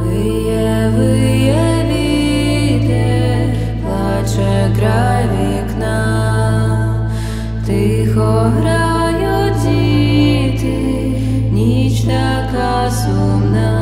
Виє вітер, плаче край вікна, тихо грають діти, ніч така сумна.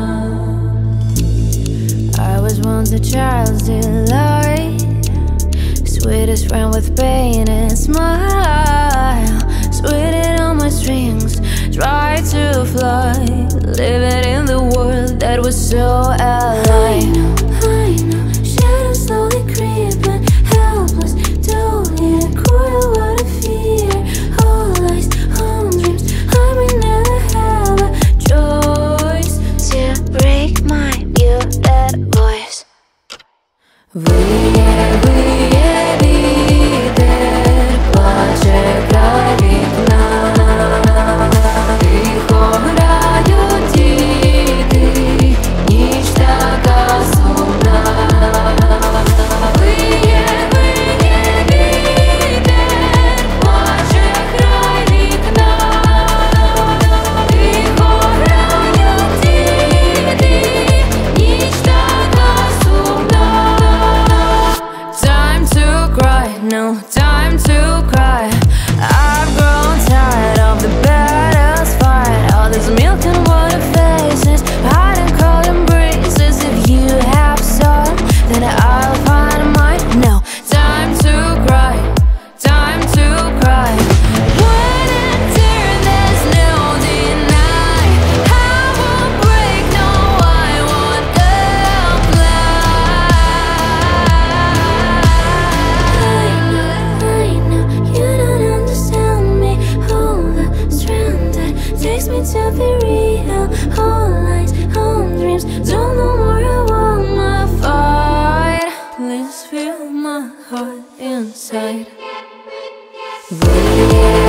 I was once a child's delight, sweetest friend with pain and smile, sweeted on my strings, tried to fly, living in the world that was so alive. I know, shadows slowly creeping, helpless, don't hear a quarter what I fear. All lies, all dreams, I may never have a choice to break my muted voice. Виє вітер, плаче край вікна, тихо грають діти, ніч така сумна. Виє вітер, плаче край вікна, тихо грають діти, ніч така сумна. Time to cry, no time to cry. I've grown tired of the battles fight, all this milk and water faces, hiding cold embraces. If you have soul, then I'll find mine. No time to cry, time to cry. When it tears, there's no deny. I won't break, no, I won't apply. I know, you don't understand me. All the strength that takes me to be real. All lies, all dreams, don't know more. I want my fight. Please feel my heart inside. Виє